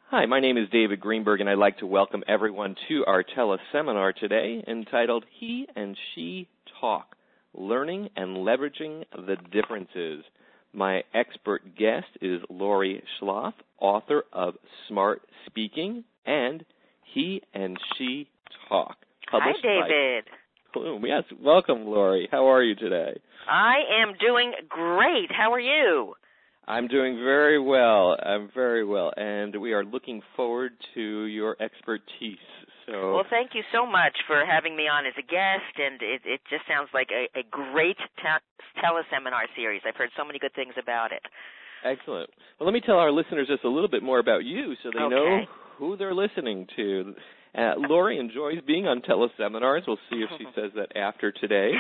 Hi, my name is David Greenberg, and I'd like to welcome everyone to our teleseminar today entitled He and She Talk, Learning and Leveraging the Differences. My expert guest is Lori Schloth, author of Smart Speaking and He and She Talk. Hi, David. Bloom. Yes, welcome, Lori. How are you today? I am doing great. How are you? I'm doing very well. And we are looking forward to your expertise. Well, thank you so much for having me on as a guest, and it just sounds like a great teleseminar series. I've heard so many good things about it. Excellent. Well, let me tell our listeners just a little bit more about you so they know who they're listening to. Lori enjoys being on teleseminars. We'll see if she says that after today,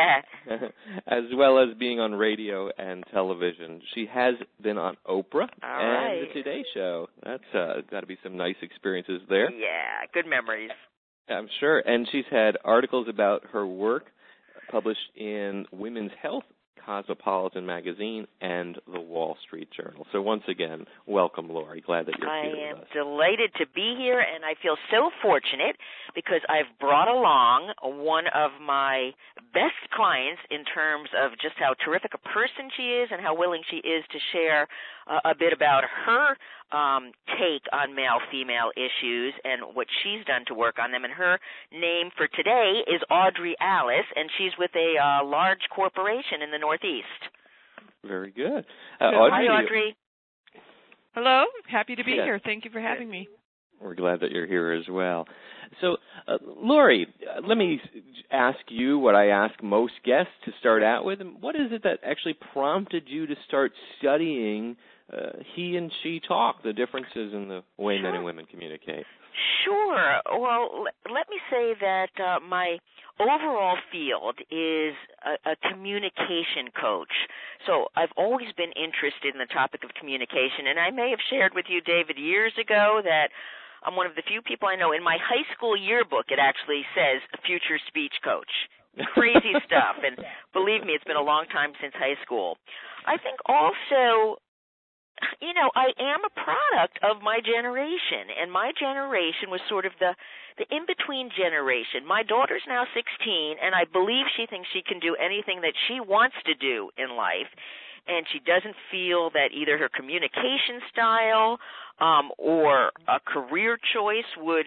as well as being on radio and television. She has been on Oprah and The Today Show. That's got to be some nice experiences there. Yeah, good memories. I'm sure. And she's had articles about her work published in Women's Health, Cosmopolitan Magazine, and the Wall Street Journal. So once again, welcome, Lori. Glad that you're here with us. I am delighted to be here, and I feel so fortunate because I've brought along one of my best clients in terms of just how terrific a person she is and how willing she is to share a bit about her take on male-female issues and what she's done to work on them. And her name for today is Audrey Alice, and she's with a large corporation in the Northeast. Very good. Hi, Audrey. Hello. Happy to be here. Thank you for having me. We're glad that you're here as well. So, Lori, let me ask you what I ask most guests to start out with. What is it that actually prompted you to start studying he and she talk, the differences in the way men and women communicate? Sure. Well, let me say that my overall field is a communication coach. So I've always been interested in the topic of communication, and I may have shared with you, David, years ago that I'm one of the few people I know. In my high school yearbook, it actually says future speech coach. Crazy stuff. And believe me, it's been a long time since high school. I think also, you know, I am a product of my generation, and my generation was sort of the in-between generation. My daughter's now 16, and I believe she thinks she can do anything that she wants to do in life, and she doesn't feel that either her communication style or a career choice would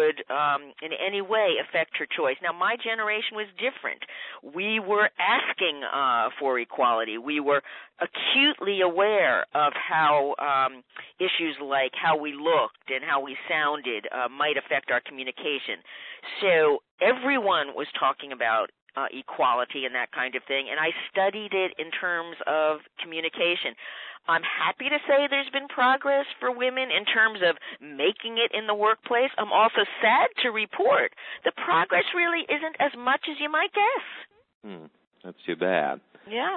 in any way affect her choice. Now, my generation was different. We were asking for equality. We were acutely aware of how issues like how we looked and how we sounded might affect our communication. So everyone was talking about equality and that kind of thing, and I studied it in terms of communication. I'm happy to say there's been progress for women in terms of making it in the workplace. I'm also sad to report the progress really isn't as much as you might guess. That's too bad. Yeah.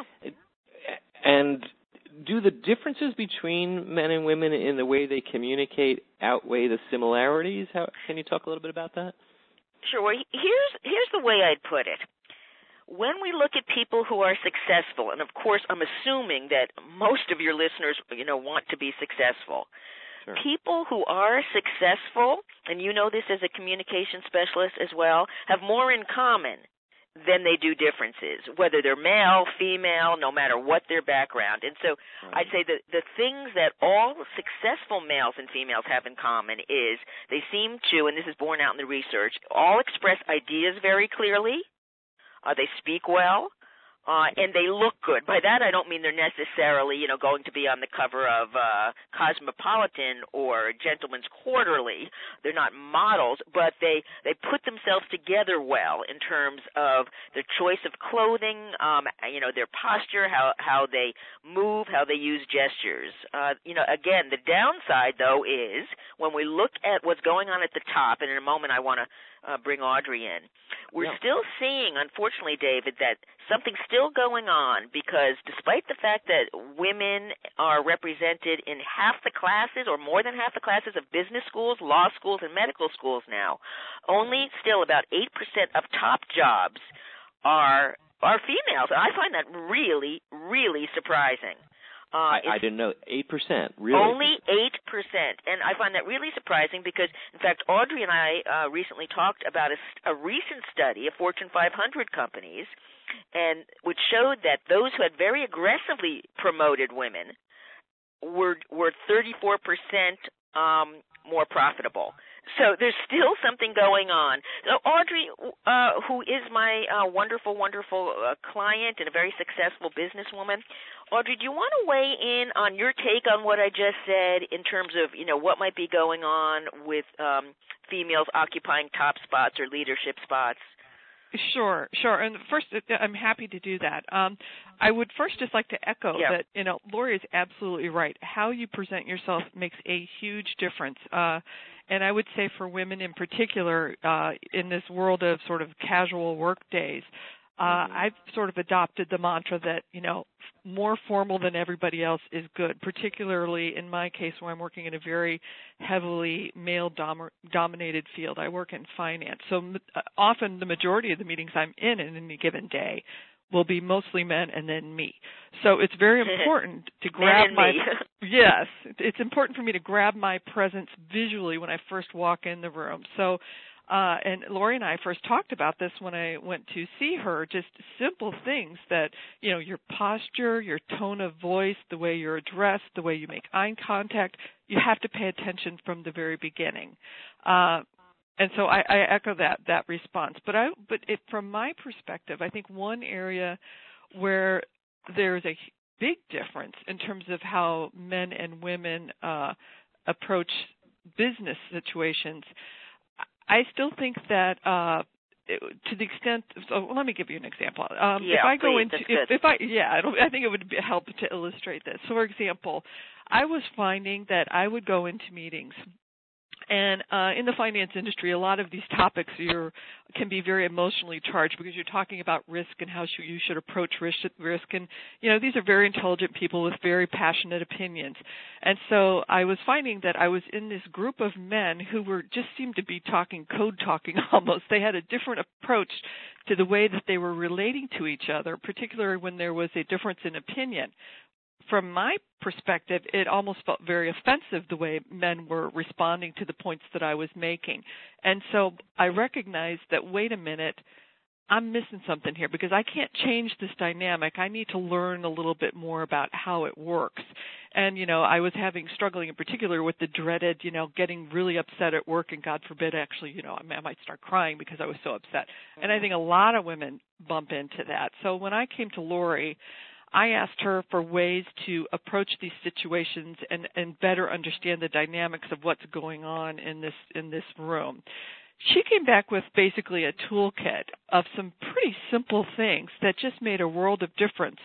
And do the differences between men and women in the way they communicate outweigh the similarities? Can you talk a little bit about that? Sure. Here's the way I'd put it. When we look at people who are successful, and of course I'm assuming that most of your listeners, want to be successful. Sure. People who are successful, and you know this as a communication specialist as well, have more in common than they do differences, whether they're male, female, no matter what their background. And so I'd say that the things that all successful males and females have in common is they seem to, and this is borne out in the research, all express ideas very clearly. They speak well, and they look good. By that, I don't mean they're necessarily, going to be on the cover of Cosmopolitan or Gentleman's Quarterly. They're not models, but they put themselves together well in terms of their choice of clothing, their posture, how they move, how they use gestures. Again, the downside, though, is when we look at what's going on at the top, and in a moment I want to bring Audrey in. We're still seeing, unfortunately, David, that something's still going on because despite the fact that women are represented in half the classes or more than half the classes of business schools, law schools, and medical schools now, only still about 8% of top jobs are females. And I find that really, really surprising. I didn't know. 8%, really? Only 8%. And I find that really surprising because, in fact, Audrey and I recently talked about a recent study of Fortune 500 companies, and which showed that those who had very aggressively promoted women were 34% more profitable. So there's still something going on. So Audrey, who is my wonderful client and a very successful businesswoman, Audrey, do you want to weigh in on your take on what I just said in terms of, what might be going on with females occupying top spots or leadership spots? Sure. And first, I'm happy to do that. I would first just like to echo that, Lori is absolutely right. How you present yourself makes a huge difference. And I would say for women in particular, in this world of sort of casual work days, I've sort of adopted the mantra that, more formal than everybody else is good, particularly in my case where I'm working in a very heavily male-dominated field. I work in finance. So often the majority of the meetings I'm in any given day will be mostly men and then me. So it's very important to grab yes, it's important for me to grab my presence visually when I first walk in the room. So and Lori and I first talked about this when I went to see her, just simple things that, your posture, your tone of voice, the way you're addressed, the way you make eye contact, you have to pay attention from the very beginning. And so I echo that response. But from my perspective, I think one area where there's a big difference in terms of how men and women approach business situations, I still think that to the extent. So let me give you an example. If I go into, I think it would help to illustrate this. So, for example, I was finding that I would go into meetings. And in the finance industry, a lot of these topics can be very emotionally charged because you're talking about risk and how you should approach risk. And, these are very intelligent people with very passionate opinions. And so I was finding that I was in this group of men who just seemed to be code talking almost. They had a different approach to the way that they were relating to each other, particularly when there was a difference in opinion. From my perspective, it almost felt very offensive the way men were responding to the points that I was making. And so I recognized that, wait a minute, I'm missing something here because I can't change this dynamic. I need to learn a little bit more about how it works. And, I was struggling in particular with the dreaded, getting really upset at work and God forbid, actually, I might start crying because I was so upset. And I think a lot of women bump into that. So when I came to Lori, I asked her for ways to approach these situations and better understand the dynamics of what's going on in this room. She came back with basically a toolkit of some pretty simple things that just made a world of difference.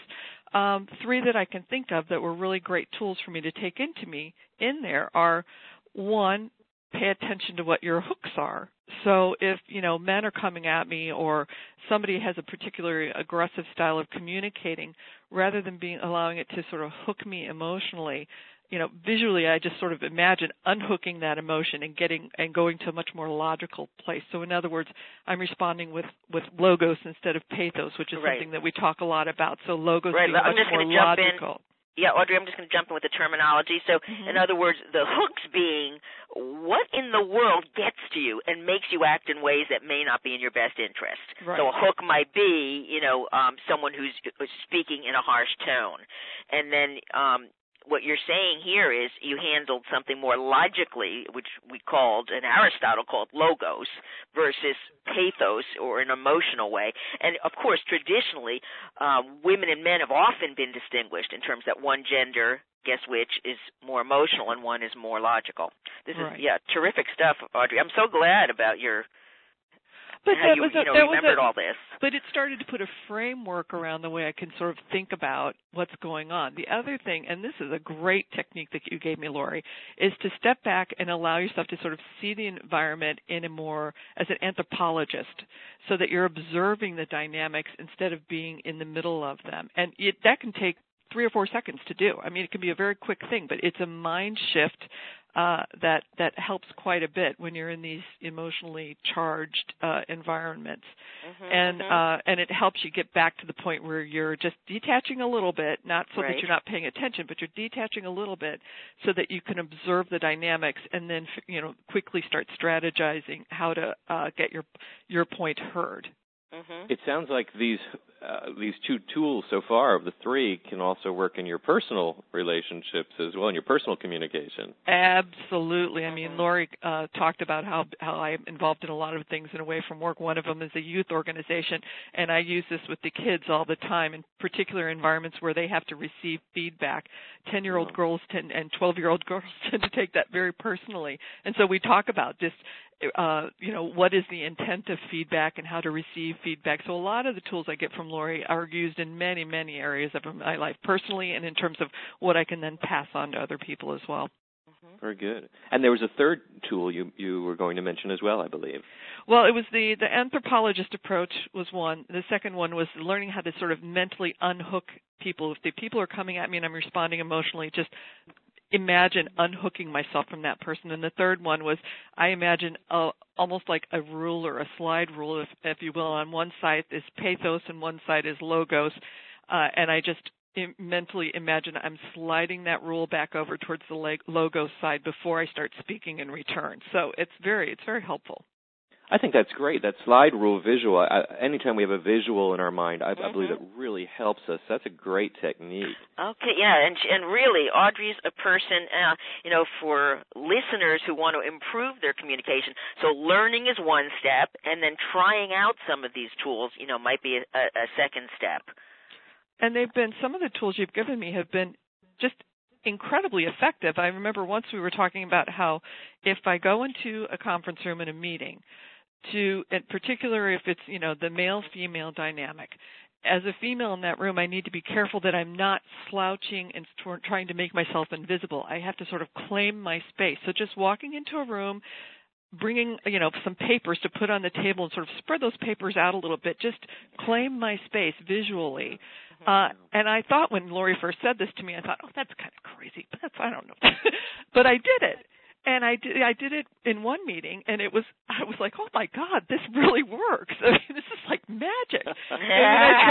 3 that I can think of that were really great tools for me to take in there are, 1, pay attention to what your hooks are. So if, men are coming at me or somebody has a particularly aggressive style of communicating, rather than allowing it to sort of hook me emotionally, visually I just sort of imagine unhooking that emotion and going to a much more logical place. So in other words, I'm responding with logos instead of pathos, which is something that we talk a lot about. So logos being much more logical. Yeah, Audrey, I'm just going to jump in with the terminology. So, in other words, the hooks being what in the world gets to you and makes you act in ways that may not be in your best interest. Right. So a hook might be, someone who's speaking in a harsh tone. And then what you're saying here is you handled something more logically, which Aristotle called logos, versus pathos or an emotional way. And, of course, traditionally, women and men have often been distinguished in terms that one gender, guess which, is more emotional and one is more logical. This is, terrific stuff, Audrey. I'm so glad about your... But how you remembered all this. But it started to put a framework around the way I can sort of think about what's going on. The other thing, and this is a great technique that you gave me, Lori, is to step back and allow yourself to sort of see the environment in as an anthropologist, so that you're observing the dynamics instead of being in the middle of them. And that can take 3 or 4 seconds to do. I mean, it can be a very quick thing, but it's a mind shift that helps quite a bit when you're in these emotionally charged environments. And it helps you get back to the point where you're just detaching a little bit, not so that you're not paying attention, but you're detaching a little bit so that you can observe the dynamics and then quickly start strategizing how to get your point heard. It sounds like these two tools so far of the three can also work in your personal relationships as well, in your personal communication. Absolutely. I mean, Lori talked about how I'm involved in a lot of things in away from work. One of them is a youth organization, and I use this with the kids all the time, in particular environments where they have to receive feedback. 10-year-old girls and 12-year-old girls tend to take that very personally. And so we talk about just what is the intent of feedback and how to receive feedback. So a lot of the tools I get from Lori are used in many, many areas of my life personally and in terms of what I can then pass on to other people as well. Very good. And there was a third tool you were going to mention as well, I believe. Well, it was the anthropologist approach was one. The second one was learning how to sort of mentally unhook people. If the people are coming at me and I'm responding emotionally, just imagine unhooking myself from that person. And the third one was I imagine almost like a rule or a slide rule, if you will. On one side is pathos and one side is logos. And I just mentally imagine I'm sliding that rule back over towards the logos side before I start speaking in return. So it's very helpful. I think that's great. That slide rule visual, anytime we have a visual in our mind, I believe it really helps us. That's a great technique. Okay, yeah, and really, Audrey's a person, for listeners who want to improve their communication. So learning is one step, and then trying out some of these tools, might be a second step. And some of the tools you've given me have been just incredibly effective. I remember once we were talking about how if I go into a conference room in a meeting, in particular if it's, the male-female dynamic, as a female in that room, I need to be careful that I'm not slouching and trying to make myself invisible. I have to sort of claim my space. So just walking into a room, bringing, some papers to put on the table and sort of spread those papers out a little bit, just claim my space visually. And I thought when Lori first said this to me, I thought, that's kind of crazy, but I don't know. But I did it. And I did it in one meeting, and I was like, oh my God, this really works. I mean, this is like magic. And I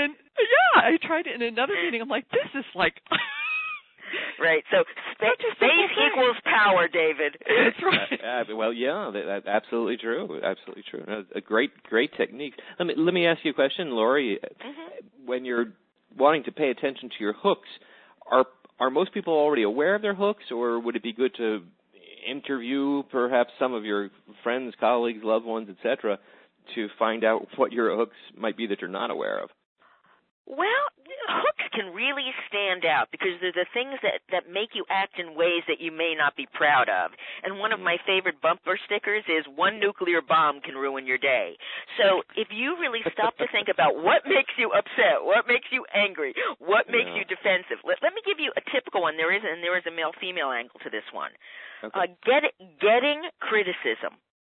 tried it in another meeting. I'm like, this is like right. So space equals power, David. That's right. Well, yeah, that's absolutely true. Absolutely true. A great technique. Let me ask you a question, Lori. When you're wanting to pay attention to your hooks, are most people already aware of their hooks, or would it be good to interview perhaps some of your friends, colleagues, loved ones, etc., to find out what your hooks might be that you're not aware of? Well, hooks can really stand out because they're the things that make you act in ways that you may not be proud of. And one of my favorite bumper stickers is one nuclear bomb can ruin your day. So if you really stop to think about what makes you upset, what makes you angry, what makes you defensive, let me give you a typical one. There is a male-female angle to this one. Okay. Getting criticism.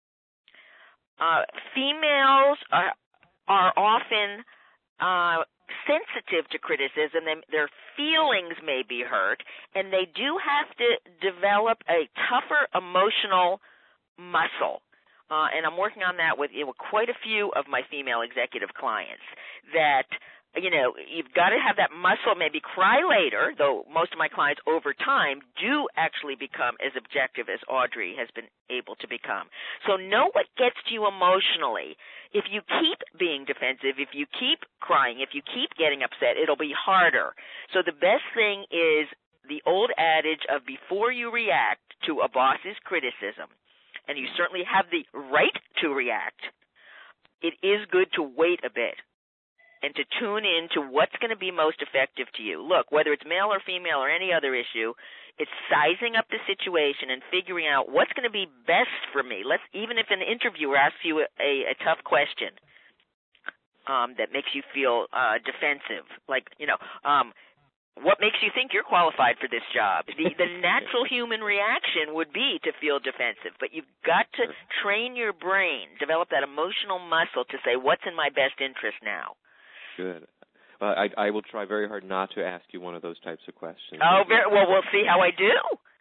Females are often sensitive to criticism. Their feelings may be hurt, and they do have to develop a tougher emotional muscle. And I'm working on that with quite a few of my female executive clients that, you've got to have that muscle, maybe cry later, though most of my clients over time do actually become as objective as Audrey has been able to become. So know what gets to you emotionally. If you keep being defensive, if you keep crying, if you keep getting upset, it'll be harder. So the best thing is the old adage of before you react to a boss's criticism, and you certainly have the right to react, it is good to wait a bit and to tune in to what's going to be most effective to you. Look, whether it's male or female or any other issue, it's sizing up the situation and figuring out what's going to be best for me. Even if an interviewer asks you a tough question that makes you feel defensive, like, what makes you think you're qualified for this job? The natural human reaction would be to feel defensive, but you've got to train your brain, develop that emotional muscle to say, what's in my best interest now? Good. I will try very hard not to ask you one of those types of questions. Oh, well, we'll see how I do.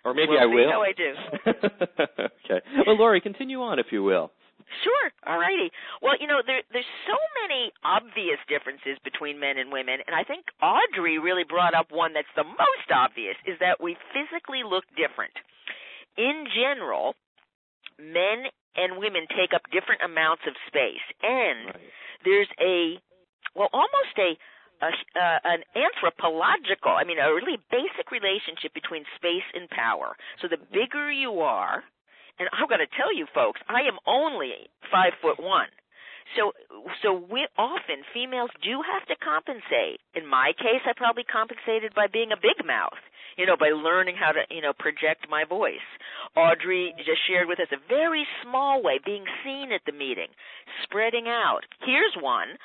Or maybe I will. See how I do. Okay. Well, Lori, continue on, if you will. Sure. All righty. Well, there's so many obvious differences between men and women, and I think Audrey really brought up one that's the most obvious, is that we physically look different. In general, men and women take up different amounts of space, and there's almost an anthropological, a really basic relationship between space and power. So the bigger you are, and I've got to tell you folks, I am only 5'1". So we often, females do have to compensate. In my case, I probably compensated by being a big mouth, by learning how to, project my voice. Audrey just shared with us a very small way, being seen at the meeting, spreading out. Here's one.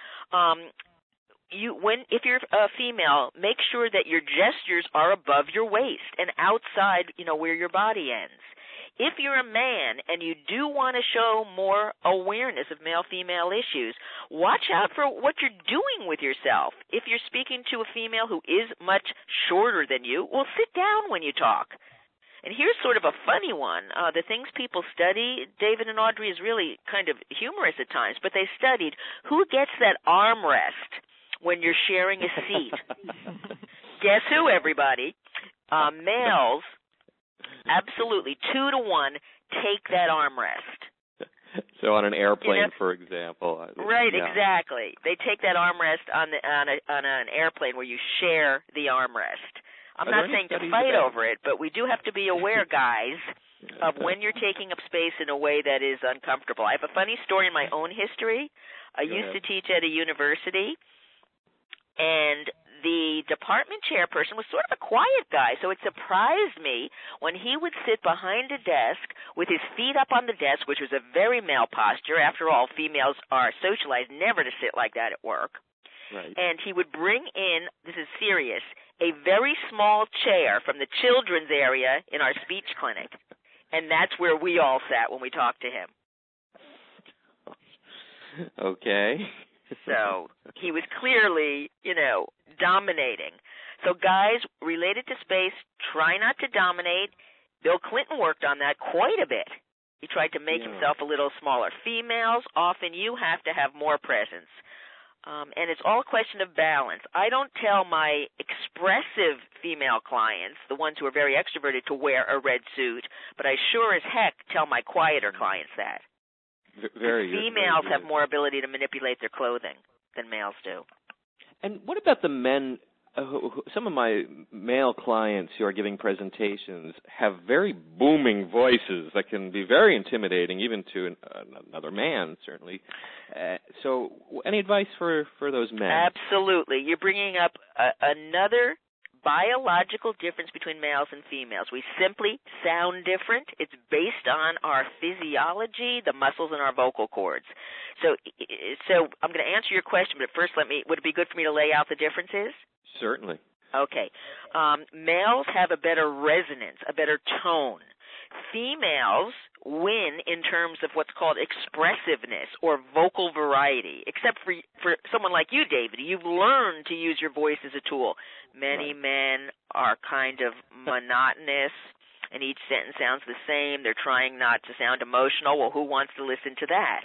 If you're a female, make sure that your gestures are above your waist and outside, where your body ends. If you're a man and you do want to show more awareness of male-female issues, watch out for what you're doing with yourself. If you're speaking to a female who is much shorter than you, well, sit down when you talk. And here's sort of a funny one. The things people study, David and Audrey, is really kind of humorous at times, but they studied who gets that armrest when you're sharing a seat. Guess who, everybody? Males, absolutely, 2-to-1, take that armrest. So on an airplane, for example. Right, exactly. They take that armrest on an airplane where you share the armrest. I'm not saying to fight over it, but we do have to be aware, guys, of when you're taking up space in a way that is uncomfortable. I have a funny story in my own history. I used to teach at a university, and the department chairperson was sort of a quiet guy, so it surprised me when he would sit behind a desk with his feet up on the desk, which was a very male posture. After all, females are socialized never to sit like that at work. Right. And he would bring in, this is serious, a very small chair from the children's area in our speech clinic. And that's where we all sat when we talked to him. Okay. So he was clearly, dominating. So guys, related to space, try not to dominate. Bill Clinton worked on that quite a bit. He tried to make himself a little smaller. Females, often you have to have more presence. And it's all a question of balance. I don't tell my expressive female clients, the ones who are very extroverted, to wear a red suit, but I sure as heck tell my quieter clients that. Females have more ability to manipulate their clothing than males do. And what about the men? Some of my male clients who are giving presentations have very booming voices that can be very intimidating, even to another man, certainly. So any advice for those men? Absolutely. You're bringing up another biological difference between males and females. We simply sound different. It's based on our physiology, the muscles in our vocal cords. So I'm going to answer your question, but first would it be good for me to lay out the differences? Certainly. Okay. Males have a better resonance, a better tone. Females win in terms of what's called expressiveness or vocal variety, except for someone like you, David. You've learned to use your voice as a tool. Many men are kind of monotonous, and each sentence sounds the same. They're trying not to sound emotional. Well, who wants to listen to that?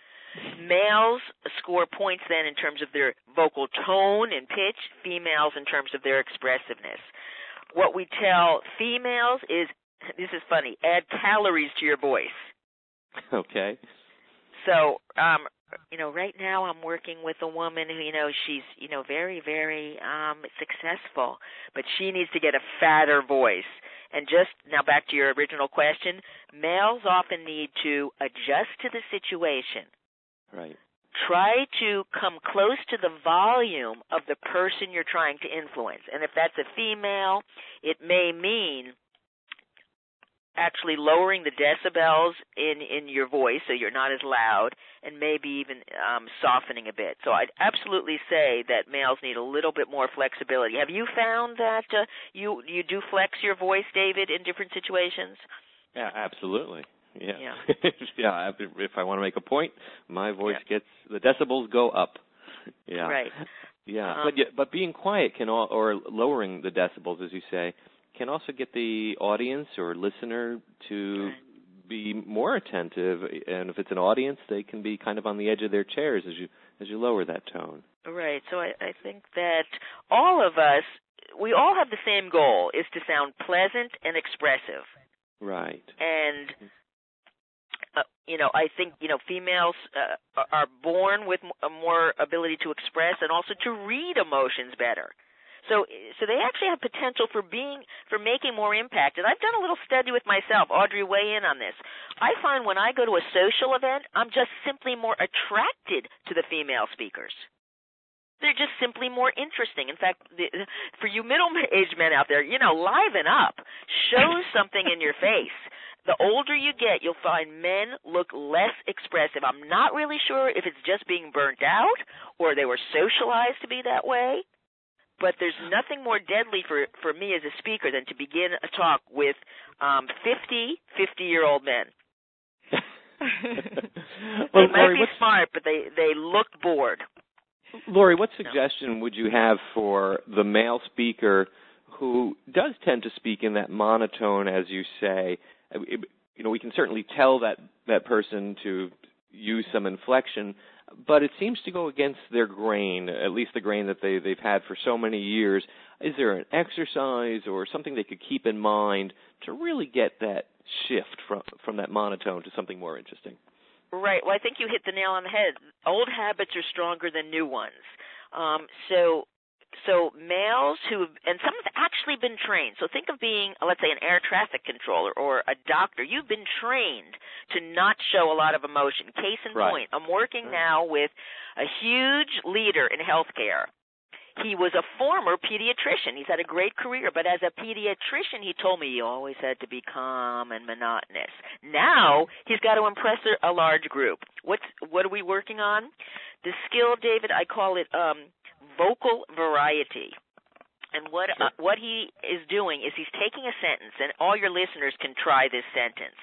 Males score points then in terms of their vocal tone and pitch, females in terms of their expressiveness. What we tell females is, this is funny, add calories to your voice. Okay. So, right now I'm working with a woman who, she's, very, very successful, but she needs to get a fatter voice. And just now back to your original question, males often need to adjust to the situation. Right. Try to come close to the volume of the person you're trying to influence. And if that's a female, it may mean actually lowering the decibels in your voice so you're not as loud, and maybe even softening a bit. So I'd absolutely say that males need a little bit more flexibility. Have you found that you do flex your voice, David, in different situations? Yeah, absolutely. Yeah. Yeah. If I want to make a point, my voice gets, the decibels go up. Yeah. Right. Yeah. But being quiet or lowering the decibels, as you say, can also get the audience or listener to be more attentive, and if it's an audience, they can be kind of on the edge of their chairs as you lower that tone. Right. So I think that all of us, we all have the same goal, is to sound pleasant and expressive. Right. And I think females are born with a more ability to express and also to read emotions better. So they actually have potential for making more impact. And I've done a little study with myself. Audrey, weigh in on this. I find when I go to a social event, I'm just simply more attracted to the female speakers. They're just simply more interesting. In fact, for you middle-aged men out there, liven up. Show something in your face. The older you get, you'll find men look less expressive. I'm not really sure if it's just being burnt out or they were socialized to be that way. But there's nothing more deadly for me as a speaker than to begin a talk with 50-year-old men. They might be smart, but they looked bored. Lori, what suggestion would you have for the male speaker who does tend to speak in that monotone, as you say? We can certainly tell that person to use some inflection, but it seems to go against their grain, at least the grain that they've had for so many years. Is there an exercise or something they could keep in mind to really get that shift from that monotone to something more interesting? Right. Well, I think you hit the nail on the head. Old habits are stronger than new ones. So males and some have actually been trained. So think of being, let's say, an air traffic controller or a doctor. You've been trained to not show a lot of emotion. Case in point, I'm working now with a huge leader in healthcare. He was a former pediatrician. He's had a great career, but as a pediatrician, he told me he always had to be calm and monotonous. Now he's got to impress a large group. What are we working on? The skill, David, I call it vocal variety. And what he is doing is he's taking a sentence, and all your listeners can try this sentence.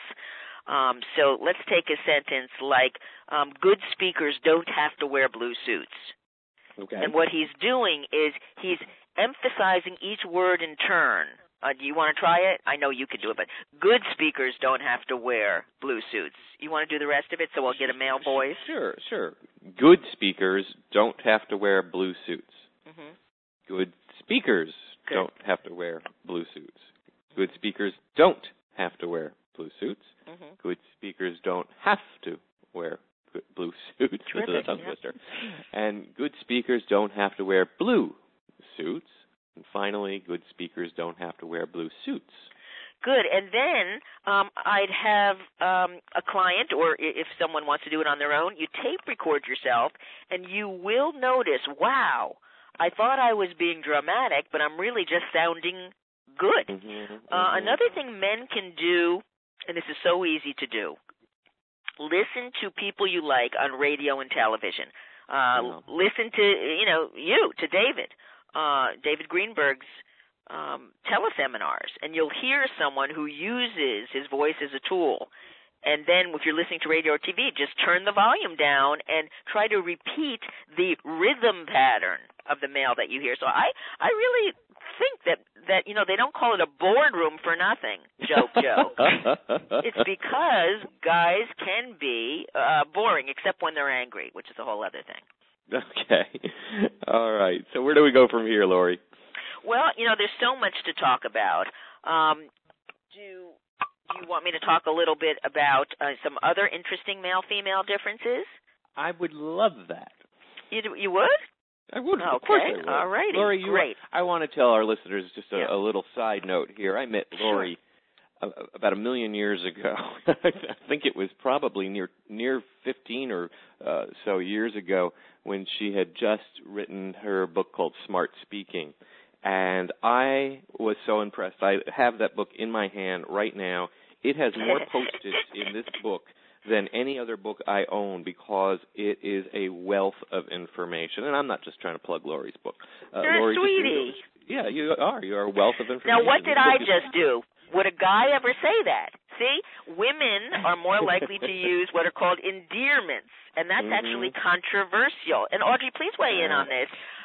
So let's take a sentence like, good speakers don't have to wear blue suits. Okay. And what he's doing is he's emphasizing each word in turn. Do you want to try it? I know you could do it, but good speakers don't have to wear blue suits. You want to do the rest of it so we'll get a male voice? Sure. Good speakers don't have to wear blue suits. Mm-hmm. Good speakers don't have to wear blue suits. Good speakers don't have to wear blue suits. Mm-hmm. Good speakers don't have to wear blue suits. Terrific, this is a tongue twister. And good speakers don't have to wear blue suits. And finally, good speakers don't have to wear blue suits. Good. And then I'd have a client, or if someone wants to do it on their own, you tape record yourself, and you will notice, wow, I thought I was being dramatic, but I'm really just sounding good. Mm-hmm. Another thing men can do, and this is so easy to do, listen to people you like on radio and television. Listen to David. David Greenberg's teleseminars, and you'll hear someone who uses his voice as a tool. And then if you're listening to radio or TV, just turn the volume down and try to repeat the rhythm pattern of the male that you hear. So I really think that they don't call it a boardroom for nothing, joke. It's because guys can be boring, except when they're angry, which is a whole other thing. Okay. All right. So where do we go from here, Lori? Well, there's so much to talk about. Do you want me to talk a little bit about some other interesting male-female differences? I would love that. You would? I would. Okay. Of course I would. All righty. Lori, great. I want to tell our listeners just a little side note here. I met Lori about 1 million years ago. I think it was probably near 15 or so years ago when she had just written her book called Smart Speaking. And I was so impressed. I have that book in my hand right now. It has more postage in this book than any other book I own because it is a wealth of information. And I'm not just trying to plug Lori's book. You're Lori, a sweetie. Yeah, you are. You are a wealth of information. Now, what did I just do? Would a guy ever say that? See, women are more likely to use what are called endearments, and that's actually controversial. And Audrey, please weigh in on this.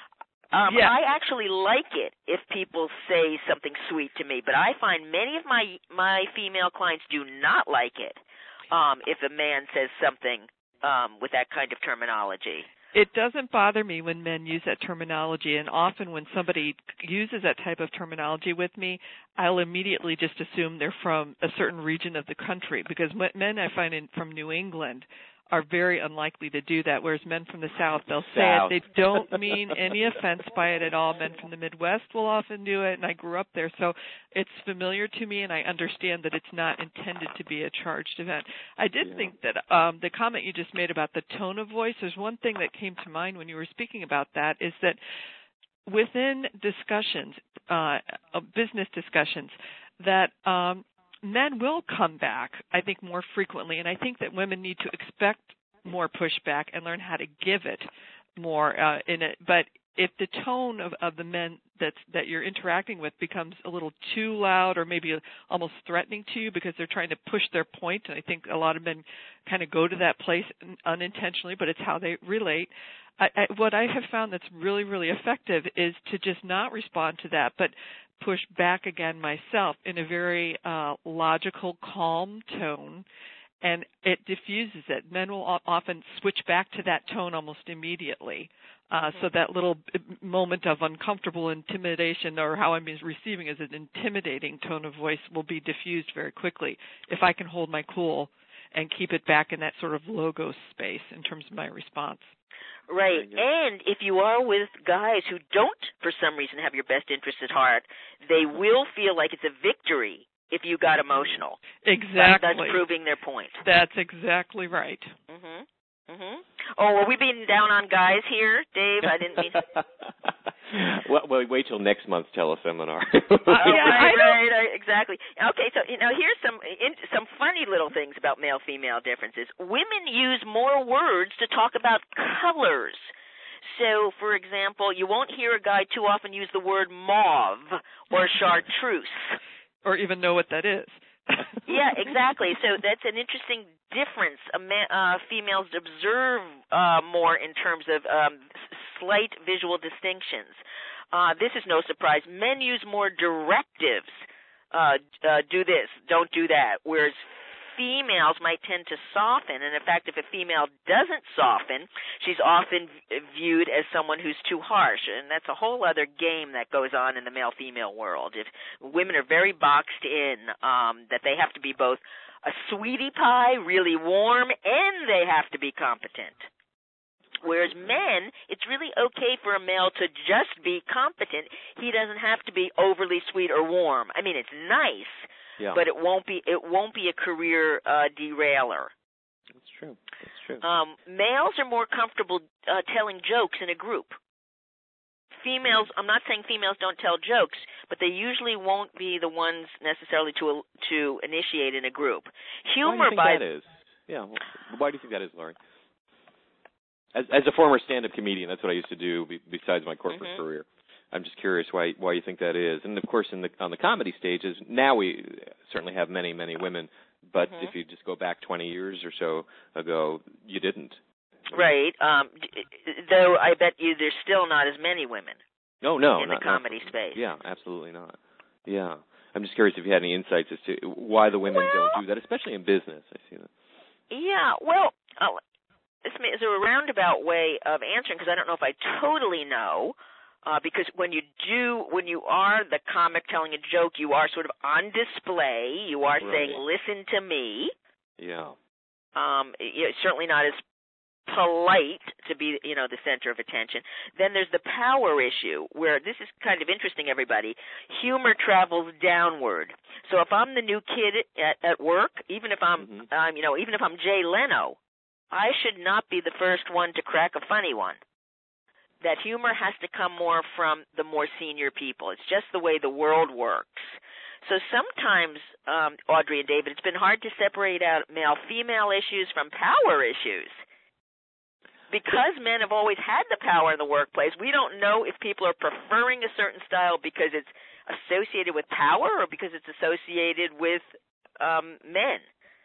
I actually like it if people say something sweet to me, but I find many of my female clients do not like it if a man says something with that kind of terminology. It doesn't bother me when men use that terminology, and often when somebody uses that type of terminology with me, I'll immediately just assume they're from a certain region of the country, because men I find from New England are very unlikely to do that, whereas men from the South, they'll say it. They don't mean any offense by it at all. Men from the Midwest will often do it, and I grew up there, so it's familiar to me, and I understand that it's not intended to be a charged event. I did think that the comment you just made about the tone of voice, there's one thing that came to mind when you were speaking about that, is that within discussions, business discussions, that men will come back, I think, more frequently, and I think that women need to expect more pushback and learn how to give it more in it. But if the tone of the men that you're interacting with becomes a little too loud or maybe almost threatening to you because they're trying to push their point, and I think a lot of men kind of go to that place unintentionally, but it's how they relate. What I have found that's really, really effective is to just not respond to that, but push back again myself in a very logical, calm tone, and it diffuses it. Men will often switch back to that tone almost immediately. So that little moment of uncomfortable intimidation, or how I'm receiving as an intimidating tone of voice, will be diffused very quickly if I can hold my cool and keep it back in that sort of logos space in terms of my response. Right, and if you are with guys who don't, for some reason, have your best interests at heart, they will feel like it's a victory if you got emotional. Exactly. That's proving their point. That's exactly right. Mm-hmm. Mm-hmm. Oh, were we being down on guys here, Dave? I didn't mean... Well, wait till next month's teleseminar. Right, exactly. Okay, so here's some funny little things about male-female differences. Women use more words to talk about colors. So, for example, you won't hear a guy too often use the word mauve or chartreuse. Or even know what that is. Yeah, exactly. So that's an interesting difference. Females observe more in terms of slight visual distinctions. This is no surprise. Men use more directives. Do this, don't do that, whereas females might tend to soften. And in fact, if a female doesn't soften, she's often viewed as someone who's too harsh. And that's a whole other game that goes on in the male-female world. If women are very boxed in, that they have to be both a sweetie pie, really warm, and they have to be competent. Whereas men, it's really okay for a male to just be competent. He doesn't have to be overly sweet or warm. I mean, it's nice. Yeah. But it won't be a career derailer. That's true. Males are more comfortable telling jokes in a group. Females, I'm not saying females don't tell jokes, but they usually won't be the ones necessarily to initiate in a group. Humor, why do you think that is? Yeah. Why do you think that is, Laurie? As a former stand-up comedian, that's what I used to do besides my corporate career. I'm just curious why you think that is. And, of course, on the comedy stages, now we certainly have many, many women, but if you just go back 20 years or so ago, you didn't. Right. Though I bet you there's still not as many women in the comedy space. Yeah, absolutely not. Yeah. I'm just curious if you had any insights as to why the women don't do that, especially in business. I see that. Yeah, well, this is a roundabout way of answering because I don't know if I totally know. Because when you are the comic telling a joke, you are sort of on display. You are saying, "Listen to me." Yeah. Certainly not as polite to be, the center of attention. Then there's the power issue, where this is kind of interesting. Everybody, humor travels downward. So if I'm the new kid at work, even if I'm Jay Leno, I should not be the first one to crack a funny one. That humor has to come more from the more senior people. It's just the way the world works. So sometimes, Audrey and David, it's been hard to separate out male-female issues from power issues. Because men have always had the power in the workplace, we don't know if people are preferring a certain style because it's associated with power or because it's associated with men.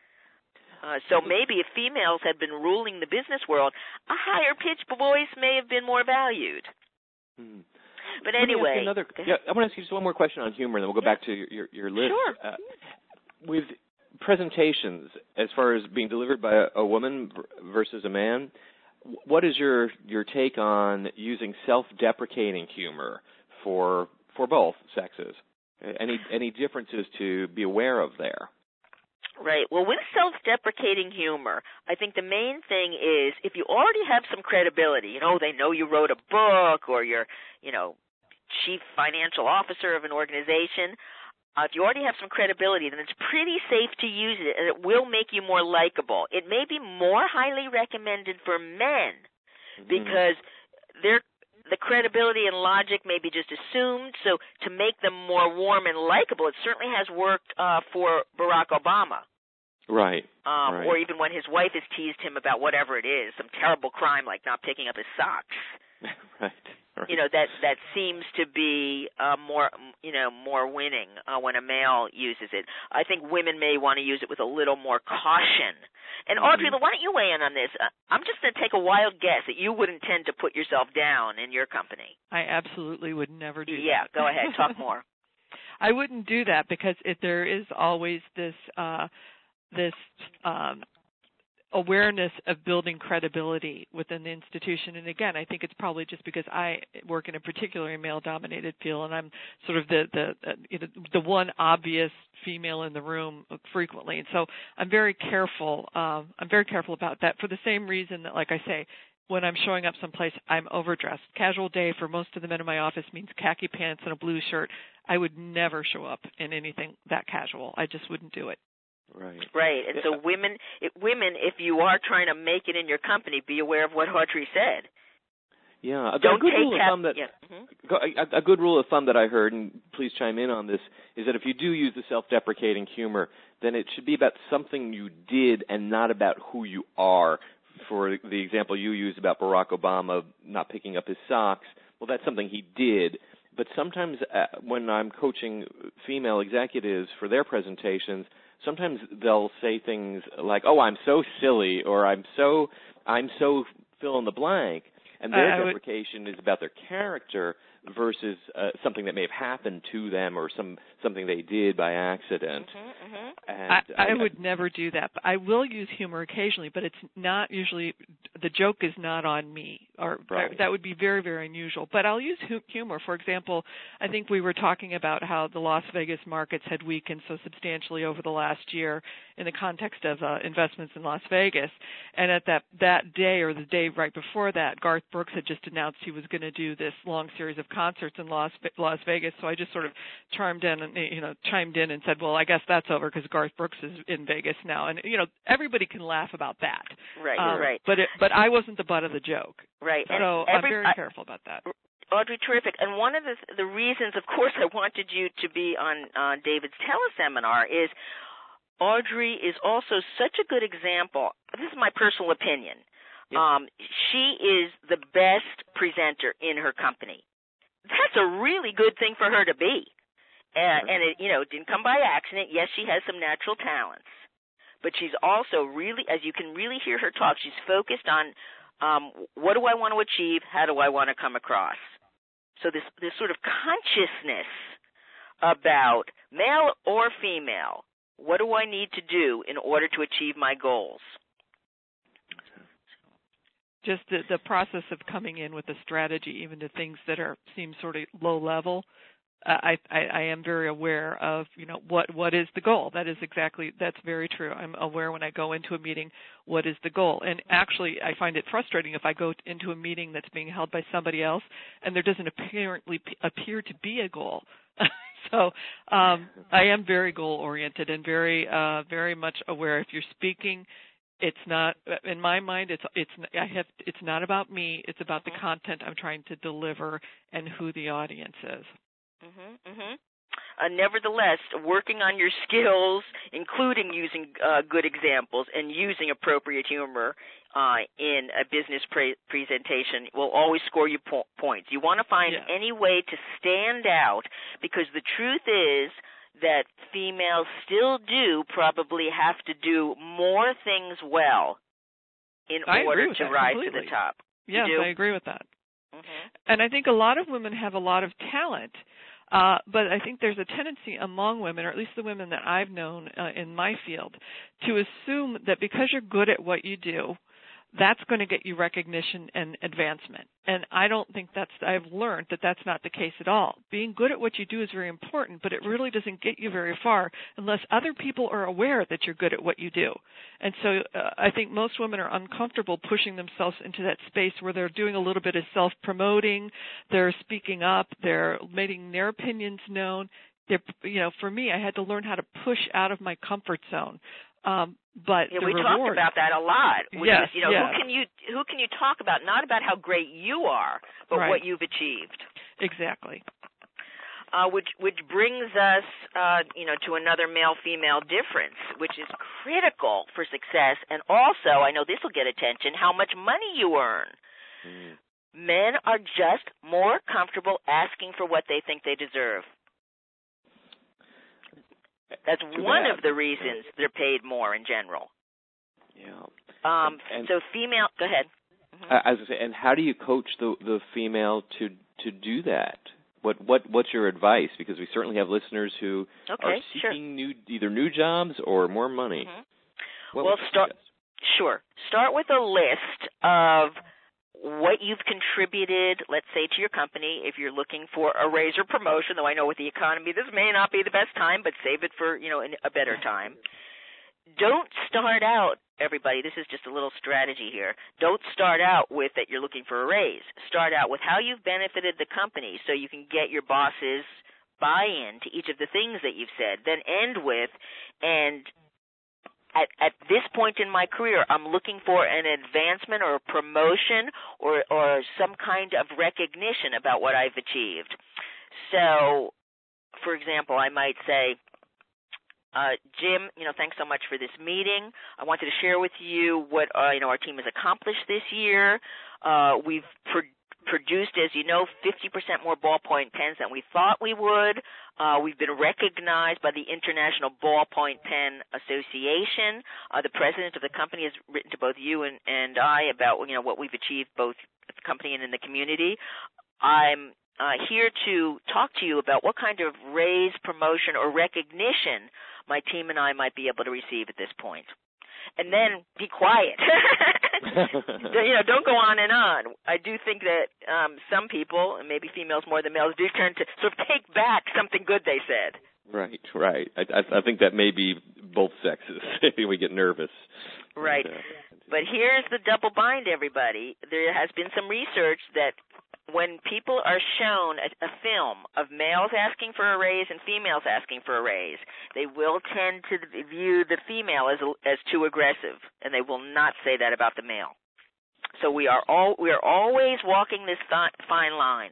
So maybe if females had been ruling the business world, a higher-pitched voice may have been more valued. But anyway, I want to ask you just one more question on humor, and then we'll go back to your list. Sure. With presentations, as far as being delivered by a woman versus a man, what is your take on using self-deprecating humor for both sexes? Any differences to be aware of there? Right. Well, with self-deprecating humor, I think the main thing is if you already have some credibility, they know you wrote a book or you're, chief financial officer of an organization, if you already have some credibility, then it's pretty safe to use it, and it will make you more likable. It may be more highly recommended for men because the credibility and logic may be just assumed. So to make them more warm and likable, it certainly has worked for Barack Obama. Right. Or even when his wife has teased him about whatever it is, some terrible crime like not picking up his socks. Right. That seems to be more winning when a male uses it. I think women may want to use it with a little more caution. And Audrey, why don't you weigh in on this? I'm just going to take a wild guess that you wouldn't tend to put yourself down in your company. I absolutely would never do that. Yeah, go ahead, talk more. I wouldn't do that because there is always this awareness of building credibility within the institution. And again, I think it's probably just because I work in a particularly male-dominated field, and I'm sort of the one obvious female in the room frequently. And so I'm very careful. I'm very careful about that for the same reason that, like I say, when I'm showing up someplace, I'm overdressed. Casual day for most of the men in my office means khaki pants and a blue shirt. I would never show up in anything that casual. I just wouldn't do it. Right. And so women, if you are trying to make it in your company, be aware of what Audrey said. Yeah, a good rule of thumb that I heard, and please chime in on this, is that if you do use the self-deprecating humor, then it should be about something you did and not about who you are. For the example you used about Barack Obama not picking up his socks, well, that's something he did. But sometimes when I'm coaching female executives for their presentations, sometimes they'll say things like, "Oh, I'm so silly," or "I'm so fill in the blank," and their deprecation is about their character versus something that may have happened to them or something they did by accident. And I would never do that. But I will use humor occasionally, but it's not usually, the joke is not on me, or that would be very, very unusual. But I'll use humor. For example, I think we were talking about how the Las Vegas markets had weakened so substantially over the last year in the context of investments in Las Vegas. And at that day or the day right before that, Garth Brooks had just announced he was going to do this long series of concerts in Las Vegas. So I just sort of chimed in and said, well, I guess that's over because Garth Brooks is in Vegas now. And, everybody can laugh about that. Right. But I wasn't the butt of the joke. Right. So I'm very careful about that. Audrey, terrific. And one of the reasons, of course, I wanted you to be on David's teleseminar is Audrey is also such a good example. This is my personal opinion. Yep. She is the best presenter in her company. That's a really good thing for her to be. And it, didn't come by accident. Yes, she has some natural talents. But she's also really, as you can really hear her talk, she's focused on what do I want to achieve, how do I want to come across. So this sort of consciousness about male or female, what do I need to do in order to achieve my goals? Just the process of coming in with a strategy, even to things that seem sort of low level. I am very aware of, what is the goal. That's very true. I'm aware when I go into a meeting, what is the goal. And actually, I find it frustrating if I go into a meeting that's being held by somebody else and there doesn't appear to be a goal. So I am very goal oriented and very very much aware. If you're speaking, it's not, in my mind, it's not about me. It's about the content I'm trying to deliver and who the audience is. Nevertheless, working on your skills, including using good examples and using appropriate humor in a business presentation, will always score you points. You want to find any way to stand out, because the truth is that females still do probably have to do more things well in order to rise to the top. Yes, I agree with that. And I think a lot of women have a lot of talent, but I think there's a tendency among women, or at least the women that I've known in my field, to assume that because you're good at what you do, that's going to get you recognition and advancement. And I don't think I've learned that that's not the case at all. Being good at what you do is very important, but it really doesn't get you very far unless other people are aware that you're good at what you do. And so I think most women are uncomfortable pushing themselves into that space where they're doing a little bit of self-promoting, they're speaking up, they're making their opinions known. For me, I had to learn how to push out of my comfort zone. But we talked about that a lot. Who can you talk about? Not about how great you are, but what you've achieved. Exactly. Which brings us, to another male-female difference, which is critical for success. And also, I know this will get attention, how much money you earn. Men are just more comfortable asking for what they think they deserve. That's one of the reasons they're paid more in general. Yeah. So female, go ahead. As I say, and how do you coach the female to do that? What's your advice? Because we certainly have listeners who are seeking either new jobs or more money. Start with a list of what you've contributed, let's say, to your company if you're looking for a raise or promotion, though I know with the economy this may not be the best time, but save it for, a better time. Don't start out, everybody, this is just a little strategy here, don't start out with that you're looking for a raise. Start out with how you've benefited the company so you can get your boss's buy-in to each of the things that you've said. Then end with, and at this point in my career, I'm looking for an advancement or a promotion or some kind of recognition about what I've achieved. So, for example, I might say, Jim, thanks so much for this meeting. I wanted to share with you what our team has accomplished this year. We've produced, as you know, 50% more ballpoint pens than we thought we would. We've been recognized by the International Ballpoint Pen Association. The president of the company has written to both you and I about what we've achieved both at the company and in the community. I'm here to talk to you about what kind of raise, promotion, or recognition my team and I might be able to receive at this point. And then be quiet. Don't go on and on. I do think that some people, and maybe females more than males, do tend to sort of take back something good they said. Right. I think that may be both sexes. We get nervous. Right. But here's the double bind, everybody. There has been some research that when people are shown a film of males asking for a raise and females asking for a raise, they will tend to view the female as too aggressive, and they will not say that about the male. So we are always walking this fine line.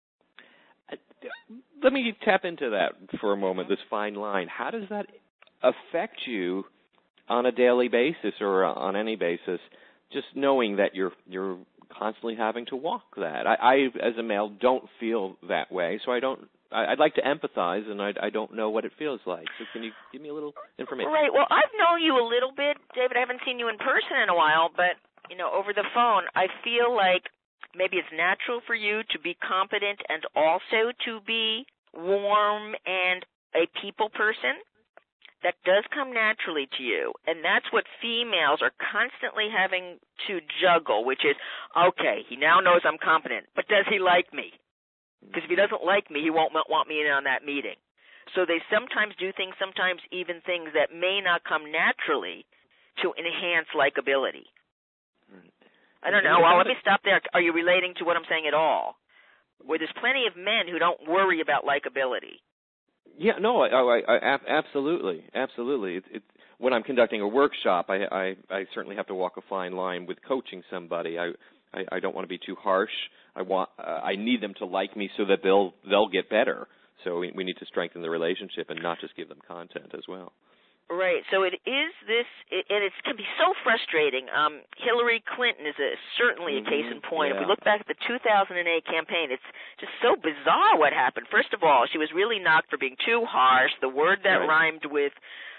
Let me tap into that for a moment, this fine line. How does that affect you on a daily basis or on any basis, just knowing that you're constantly having to walk that? I as a male, don't feel that way, so I'd like to empathize, and I don't know what it feels like. So can you give me a little information? Right. Well, I've known you a little bit, David. I haven't seen you in person in a while, but, over the phone, I feel like maybe it's natural for you to be competent and also to be warm and a people person. That does come naturally to you, and that's what females are constantly having to juggle, which is, okay, he now knows I'm competent, but does he like me? Because if he doesn't like me, he won't want me in on that meeting. So they sometimes do things, sometimes even things that may not come naturally to enhance likability. I don't know. Well, let me stop there. Are you relating to what I'm saying at all? Where there's plenty of men who don't worry about likability. Yeah, no, I absolutely. It's when I'm conducting a workshop, I certainly have to walk a fine line with coaching somebody. I don't want to be too harsh. I need them to like me so that they'll get better. So we need to strengthen the relationship and not just give them content as well. Right. So it is this, and it can be so frustrating. Hillary Clinton is certainly a case in point. Yeah. If we look back at the 2008 campaign, it's just so bizarre what happened. First of all, she was really knocked for being too harsh. The word that rhymed with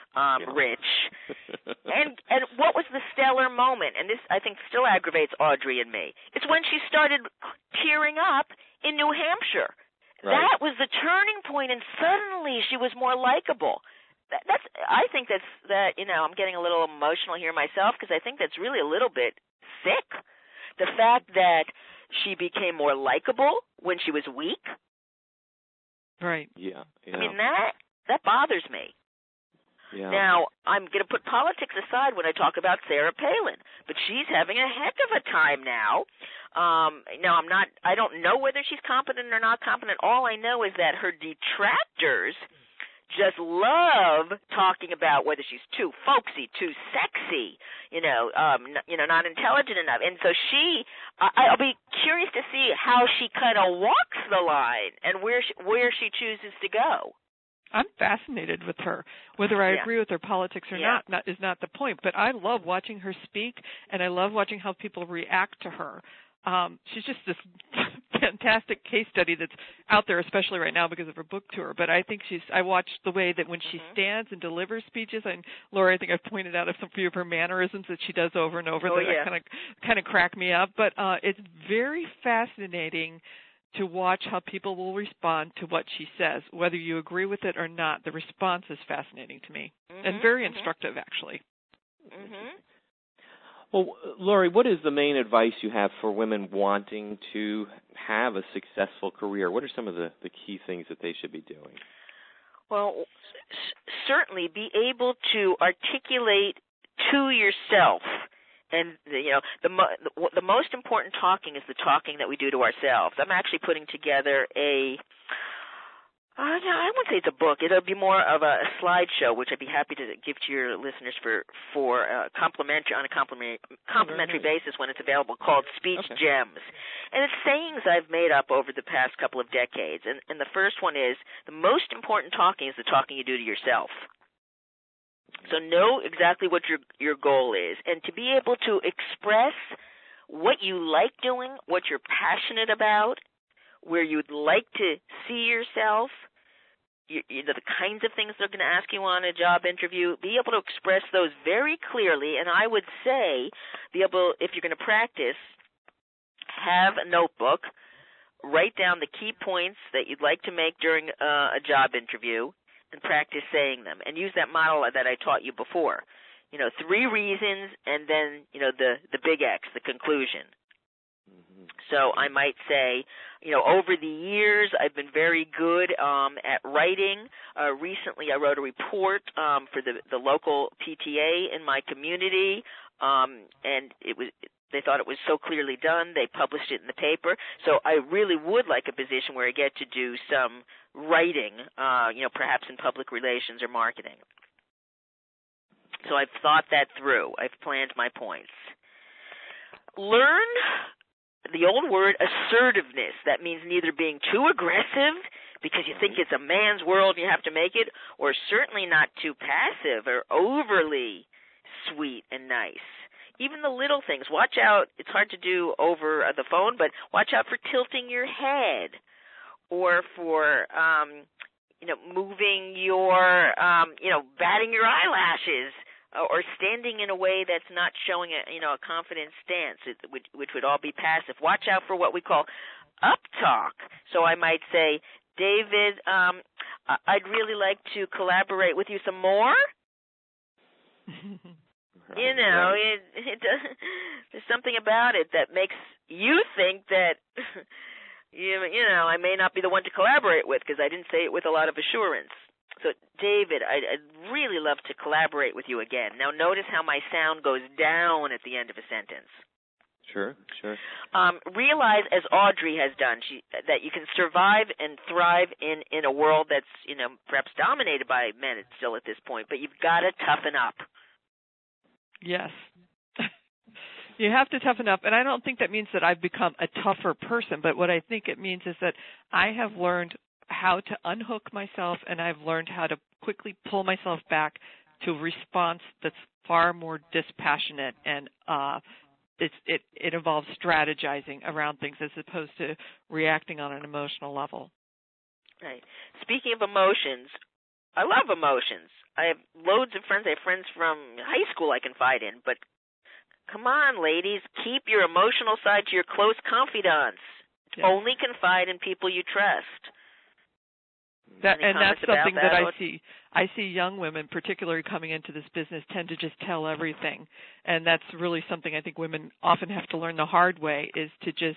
Rich. And what was the stellar moment? And this, I think, still aggravates Audrey and me. It's when she started tearing up in New Hampshire. Right. That was the turning point, and suddenly she was more likable. I think that I'm getting a little emotional here myself, because I think that's really a little bit sick. The fact that she became more likable when she was weak. Right. Yeah. I mean, that bothers me. Yeah. Now, I'm going to put politics aside when I talk about Sarah Palin, but she's having a heck of a time now. Now, I don't know whether she's competent or not competent. All I know is that her detractors just love talking about whether she's too folksy, too sexy, not intelligent enough. And so I'll be curious to see how she kind of walks the line and where she chooses to go. I'm fascinated with her. Whether I agree with her politics or not is not the point. But I love watching her speak, and I love watching how people react to her. She's just this fantastic case study that's out there, especially right now because of her book tour. But I think I watched the way that when she stands and delivers speeches, and Laura, I think I've pointed out some few of her mannerisms that she does over and over that kind of crack me up. But it's very fascinating to watch how people will respond to what she says. Whether you agree with it or not, the response is fascinating to me and very instructive, actually. Mm-hmm. Well, Lori, what is the main advice you have for women wanting to have a successful career? What are some of the key things that they should be doing? Well, certainly be able to articulate to yourself. And the most important talking is the talking that we do to ourselves. I'm actually putting together I wouldn't say it's a book. It'll be more of a slideshow, which I'd be happy to give to your listeners for complimentary basis when it's available, called Speech Gems. And it's sayings I've made up over the past couple of decades. And the first one is, the most important talking is the talking you do to yourself. So know exactly what your goal is, and to be able to express what you like doing, what you're passionate about, where you'd like to see yourself, the kinds of things they're going to ask you on a job interview, be able to express those very clearly. And I would say, if you're going to practice, have a notebook, write down the key points that you'd like to make during a job interview, and practice saying them, and use that model that I taught you before. 3 reasons, and then, the big X, the conclusion. Mm-hmm. So I might say, over the years, I've been very good at writing. Recently, I wrote a report for the local PTA in my community, and they thought it was so clearly done, they published it in the paper. So I really would like a position where I get to do some writing, perhaps in public relations or marketing. So I've thought that through. I've planned my points. Learn the old word assertiveness. That means neither being too aggressive because you think it's a man's world and you have to make it, or certainly not too passive or overly sweet and nice. Even the little things. Watch out. It's hard to do over the phone, but watch out for tilting your head, or for moving your batting your eyelashes, or standing in a way that's not showing a confident stance, which would all be passive. Watch out for what we call up talk. So I might say, David, I'd really like to collaborate with you some more. There's something about it that makes you think that, I may not be the one to collaborate with, because I didn't say it with a lot of assurance. So, David, I'd really love to collaborate with you again. Now, notice how my sound goes down at the end of a sentence. Sure. Realize, as Audrey has done, that you can survive and thrive in a world that's, perhaps dominated by men still at this point, but you've got to toughen up. Yes. You have to toughen up, and I don't think that means that I've become a tougher person, but what I think it means is that I have learned how to unhook myself, and I've learned how to quickly pull myself back to a response that's far more dispassionate, and it involves strategizing around things as opposed to reacting on an emotional level. Right. Speaking of emotions, I love emotions. I have loads of friends. I have friends from high school I confide in. But come on, ladies, keep your emotional side to your close confidants. Yeah. Only confide in people you trust. That's something that I see. I see young women, particularly coming into this business, tend to just tell everything. And that's really something I think women often have to learn the hard way, is to just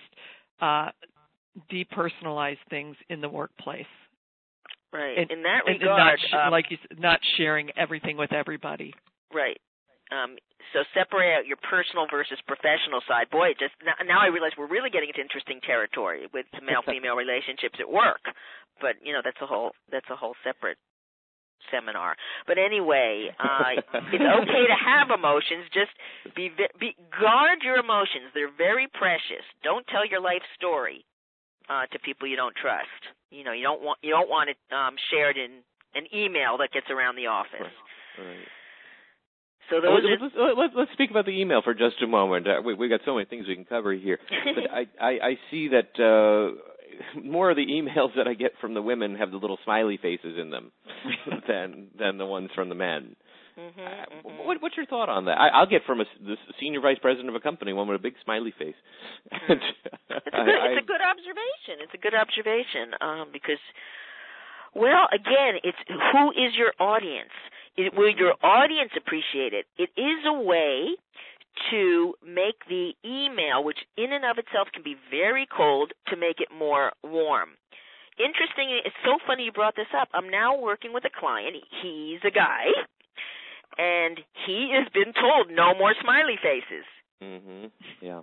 depersonalize things in the workplace. Right. In that regard, not sharing everything with everybody. Right. So separate out your personal versus professional side. Boy, now I realize we're really getting into interesting territory with male-female relationships at work. But that's a whole separate seminar. But anyway, it's okay to have emotions. Just guard your emotions. They're very precious. Don't tell your life story to people you don't trust. You don't want it shared in an email that gets around the office. Right. So let's speak about the email for just a moment. We've got so many things we can cover here. But I see that more of the emails that I get from the women have the little smiley faces in them than the ones from the men. What's your thought on that? I'll get from the senior vice president of a company one with a big smiley face. It's a good observation. It's a good observation because, well, again, it's who is your audience? Will your audience appreciate it? It is a way to make the email, which in and of itself can be very cold, to make it more warm. Interesting, it's so funny you brought this up. I'm now working with a client. He's a guy, and he has been told no more smiley faces. Mm-hmm. Yeah.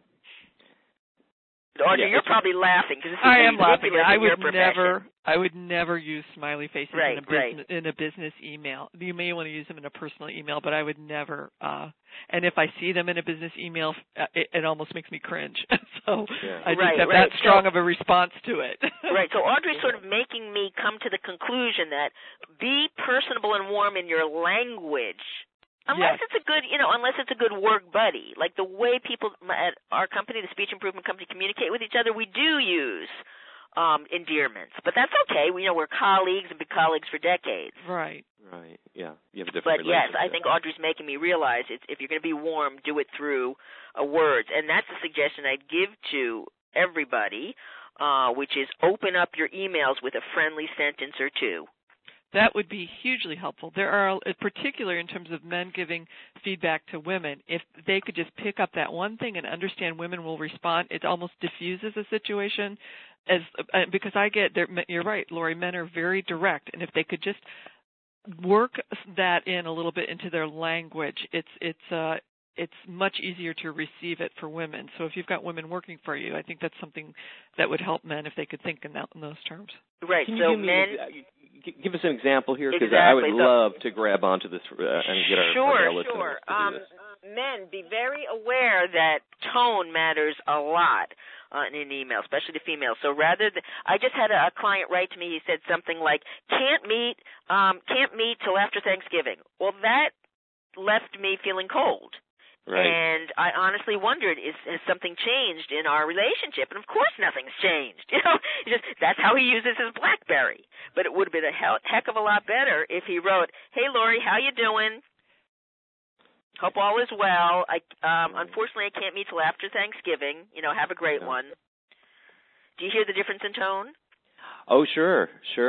Audrey, you're probably laughing because I am laughing. I would never use smiley faces in a business email. You may want to use them in a personal email, but I would never. And if I see them in a business email, it almost makes me cringe. So I just have that strong of a response to it. Right. So Audrey's sort of making me come to the conclusion that be personable and warm in your language. Unless it's a good work buddy. Like the way people at our company, the Speech Improvement Company, communicate with each other, we do use endearments. But that's okay. We're colleagues and been colleagues for decades. Right. Yeah. You have a different relationship. Yes, I think Audrey's making me realize if you're going to be warm, do it through words. And that's a suggestion I'd give to everybody, which is open up your emails with a friendly sentence or two. That would be hugely helpful. There are, particularly in terms of men giving feedback to women, if they could just pick up that one thing and understand women will respond, it almost diffuses a situation. Because you're right, Lori, men are very direct, and if they could just work that in a little bit into their language, it's much easier to receive it for women. So if you've got women working for you, I think that's something that would help men if they could think in those terms. Right. So men. Give us an example here, because I would love to grab onto this and get our listeners to do this. Men, be very aware that tone matters a lot in an email, especially to females. So I just had a client write to me. He said something like, "Can't meet till after Thanksgiving." Well, that left me feeling cold. Right. And I honestly wondered, has something changed in our relationship? And of course nothing's changed. That's how he uses his BlackBerry. But it would have been a heck of a lot better if he wrote, "Hey, Lori, how you doing? Hope all is well. Unfortunately, I can't meet till after Thanksgiving. Have a great one." Do you hear the difference in tone? Oh, sure.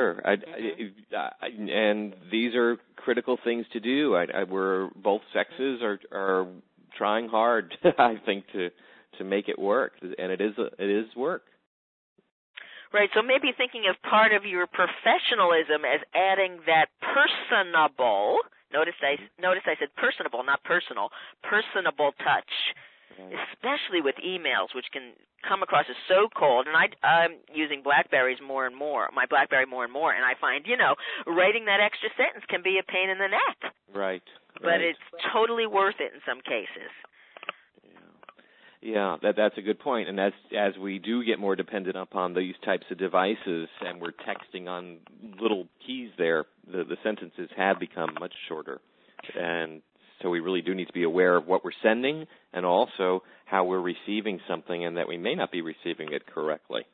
And these are critical things to do. We're both sexes are trying hard, I think, to make it work, and it is work. Right. So maybe thinking of part of your professionalism as adding that personable. Notice I said personable, not personal. Personable touch. Especially with emails, which can come across as so cold. And I'm using BlackBerry more and more, and I find, writing that extra sentence can be a pain in the neck. Right. But it's totally worth it in some cases. Yeah, that's a good point. And as we do get more dependent upon these types of devices, and we're texting on little keys there, the sentences have become much shorter. And so we really do need to be aware of what we're sending and also how we're receiving something, and that we may not be receiving it correctly.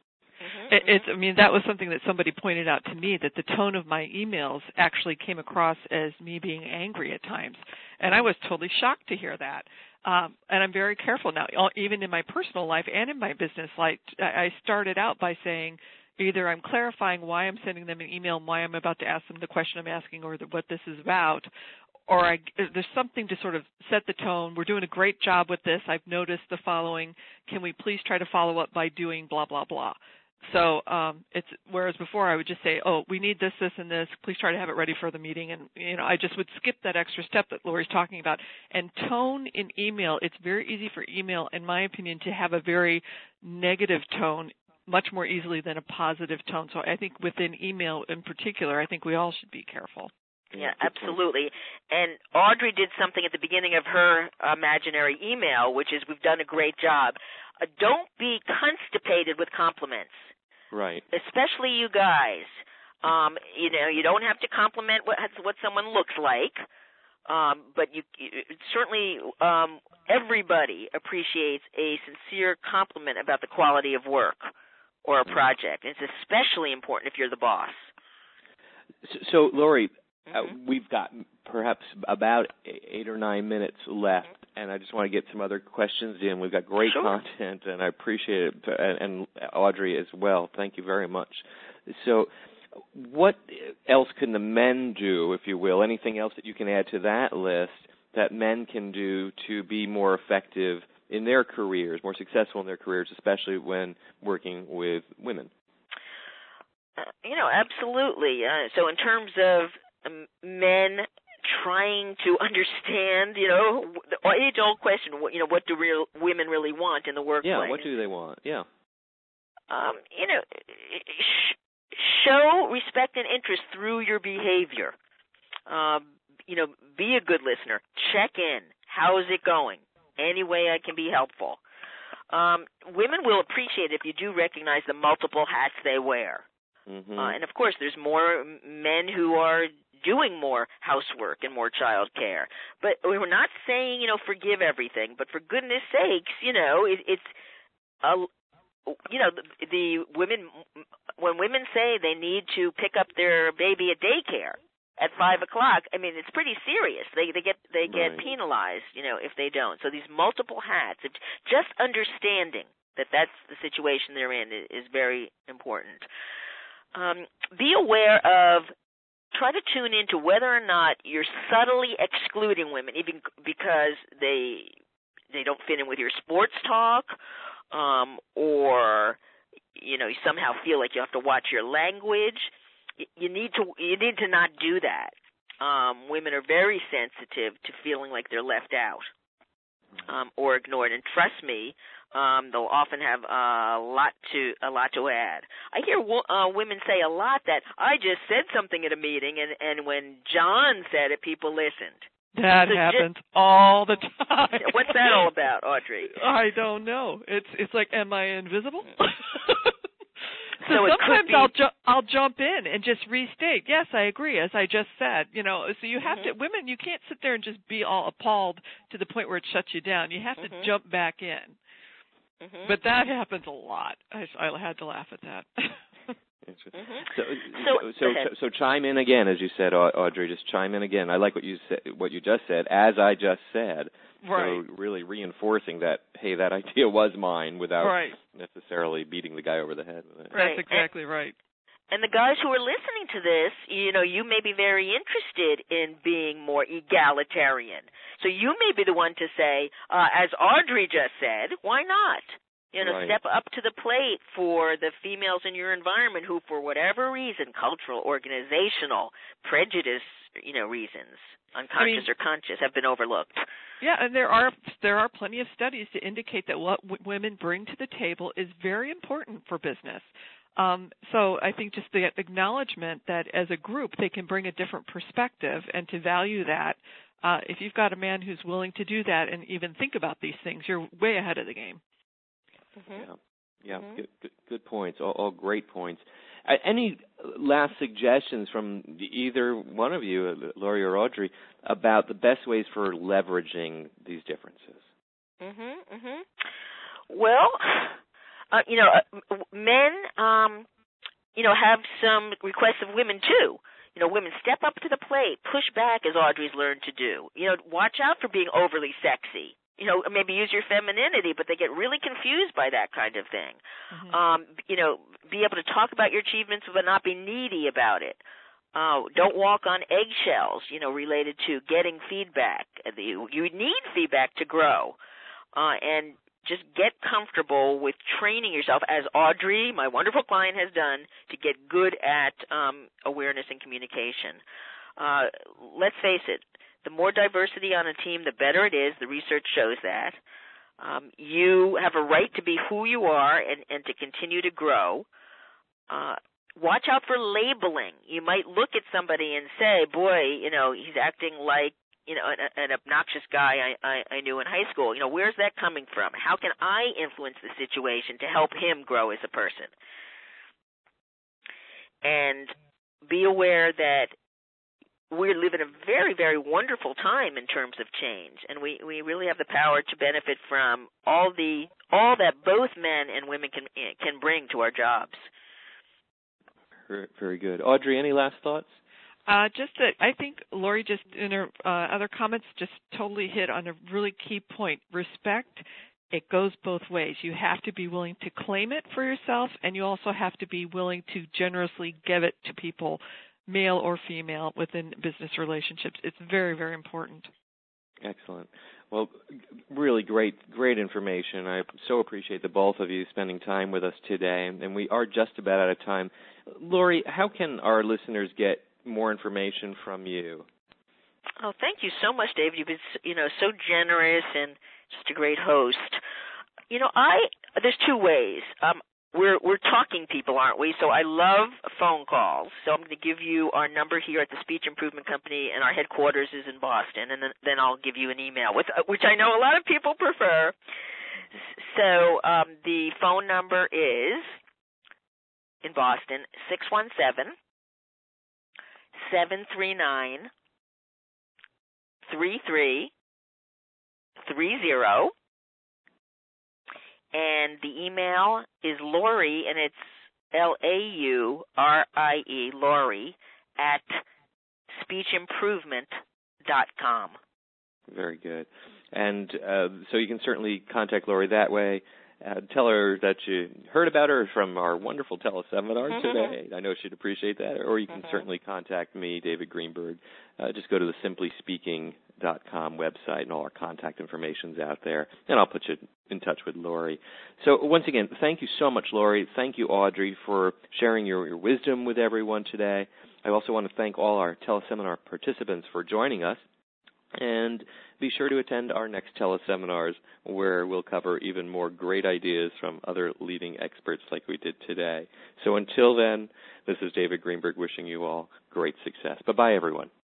I mean, that was something that somebody pointed out to me, that the tone of my emails actually came across as me being angry at times. And I was totally shocked to hear that. And I'm very careful now, even in my personal life and in my business life. I started out by saying, either I'm clarifying why I'm sending them an email and why I'm about to ask them the question I'm asking or what this is about, or there's something to sort of set the tone. We're doing a great job with this. I've noticed the following. Can we please try to follow up by doing blah, blah, blah? So whereas before I would just say, oh, we need this, this, and this. Please try to have it ready for the meeting. And, I just would skip that extra step that Lori's talking about. And tone in email, it's very easy for email, in my opinion, to have a very negative tone much more easily than a positive tone. So I think within email in particular, I think we all should be careful. Yeah, absolutely. And Audrey did something at the beginning of her imaginary email, which is, we've done a great job. Don't be constipated with compliments. Right. Especially you guys. You don't have to compliment what someone looks like, but you certainly everybody appreciates a sincere compliment about the quality of work or a project. It's especially important if you're the boss. So Lori, we've got perhaps about 8 or 9 minutes left, and I just want to get some other questions in. We've got great content, and I appreciate it, and Audrey as well. Thank you very much. So what else can the men do, if you will, anything else that you can add to that list that men can do to be more effective in their careers, more successful in their careers, especially when working with women? Absolutely. So in terms of men trying to understand, the age-old question, what do women really want in the workplace? Yeah, what do they want? Yeah. Show respect and interest through your behavior. Be a good listener. Check in. How's it going? Any way I can be helpful. Women will appreciate it if you do recognize the multiple hats they wear. And, of course, there's more men who are doing more housework and more child care. But we're not saying, forgive everything. But for goodness sakes, the women, when women say they need to pick up their baby at daycare at 5 o'clock, I mean, it's pretty serious. They get penalized, if they don't. So these multiple hats, just understanding that that's the situation they're in is very important. Be aware of, try to tune into whether or not you're subtly excluding women, even because they don't fit in with your sports talk, or you somehow feel like you have to watch your language. You need to not do that. Women are very sensitive to feeling like they're left out or ignored, and trust me, they'll often have a lot to add. I hear women say a lot that I just said something at a meeting, and when John said it, people listened. That happens all the time. What's that all about, Audrey? I don't know. It's like, am I invisible? So sometimes I'll jump in and just restate. Yes, I agree, as I just said. So you have to, women, you can't sit there and just be all appalled to the point where it shuts you down. You have to jump back in. But that happens a lot. I had to laugh at that. So chime in again, as you said, Audrey. Just chime in again. I like what you just said, as I just said. Right. So really reinforcing that, hey, that idea was mine, without necessarily beating the guy over the head with it. Right. That's exactly right. And the guys who are listening to this, you may be very interested in being more egalitarian. So you may be the one to say, as Audrey just said, why not? Step up to the plate for the females in your environment who, for whatever reason, cultural, organizational, prejudice, reasons, unconscious or conscious, have been overlooked. Yeah, and there are plenty of studies to indicate that what women bring to the table is very important for business. So I think just the acknowledgement that as a group they can bring a different perspective, and to value that. If you've got a man who's willing to do that and even think about these things, you're way ahead of the game. Yeah. Good points. All great points. Any last suggestions from either one of you, Lori or Audrey, about the best ways for leveraging these differences? Well, Men, have some requests of women too. Women step up to the plate, push back, as Audrey's learned to do. Watch out for being overly sexy. Maybe use your femininity, but they get really confused by that kind of thing. Mm-hmm. Be able to talk about your achievements but not be needy about it. Don't walk on eggshells, related to getting feedback. You need feedback to grow. And just get comfortable with training yourself, as Audrey, my wonderful client, has done, to get good at awareness and communication. Let's face it, the more diversity on a team, the better it is. The research shows that. You have a right to be who you are and to continue to grow. Watch out for labeling. You might look at somebody and say, boy, he's acting like, an obnoxious guy I knew in high school. Where's that coming from? How can I influence the situation to help him grow as a person? And be aware that we live in a very, very wonderful time in terms of change, and we really have the power to benefit from all that both men and women can bring to our jobs. Very good. Audrey, any last thoughts? Just that I think Lori just in her other comments just totally hit on a really key point. Respect, it goes both ways. You have to be willing to claim it for yourself, and you also have to be willing to generously give it to people, male or female, within business relationships. It's very, very important. Excellent. Well, really great information. I so appreciate the both of you spending time with us today, and we are just about out of time. Lori, how can our listeners get more information from you? Oh, thank you so much, Dave. You've been, so generous and just a great host. There's two ways. We're talking people, aren't we? So I love phone calls. So I'm going to give you our number here at the Speech Improvement Company, and our headquarters is in Boston. And then I'll give you an email, which I know a lot of people prefer. So the phone number is, in Boston, 617-739-3330. And the email is Lori, and it's Laurie, Lori, at speechimprovement.com. Very good. And so you can certainly contact Lori that way. Tell her that you heard about her from our wonderful teleseminar today. I know she'd appreciate that. Or you can certainly contact me, David Greenberg. Just go to the simplyspeaking.com website, and all our contact information's out there. And I'll put you in touch with Lori. So once again, thank you so much, Lori. Thank you, Audrey, for sharing your wisdom with everyone today. I also want to thank all our teleseminar participants for joining us. And be sure to attend our next teleseminars, where we'll cover even more great ideas from other leading experts like we did today. So until then, this is David Greenberg wishing you all great success. Bye-bye, everyone.